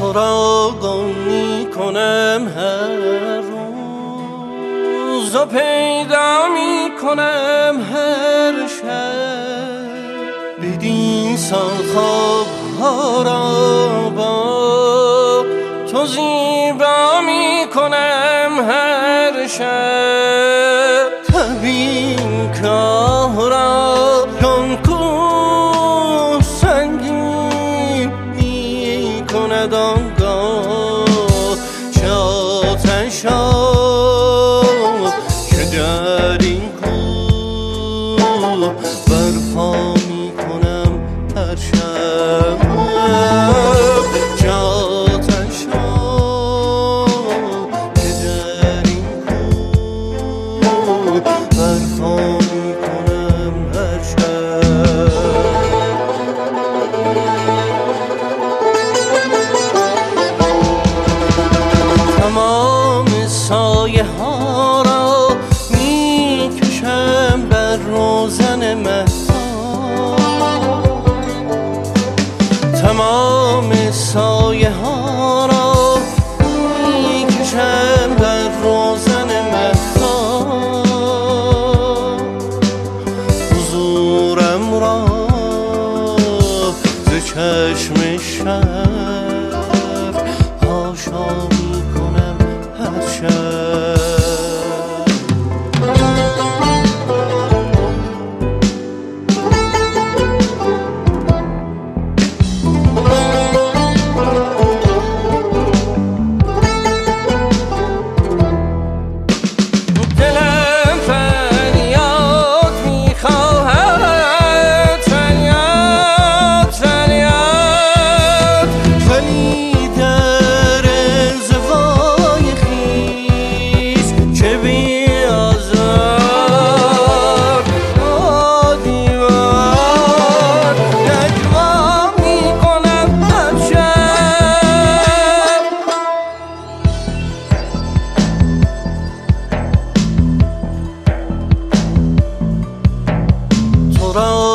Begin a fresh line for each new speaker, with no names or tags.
تو را گم می کنم هر روز و پیدا می کنم هر شب، بدین سال خواب‌ها را با تو زیبا می کنم هر شب. تبین کاه را چون کوه سنگین می کند آنگاه، چه آتش‌ها که در این کوه برپا می کنم هر شب، چه آتش‌ها که در این کوه برپا می کنم هر شب. تمام سایه ها را می کشم بر روزن مهتاب، تمام سایه ها را می کشم بر روزن مهتاب. حضورم را ز چشم شب حاشا می کنم هر شب. تو را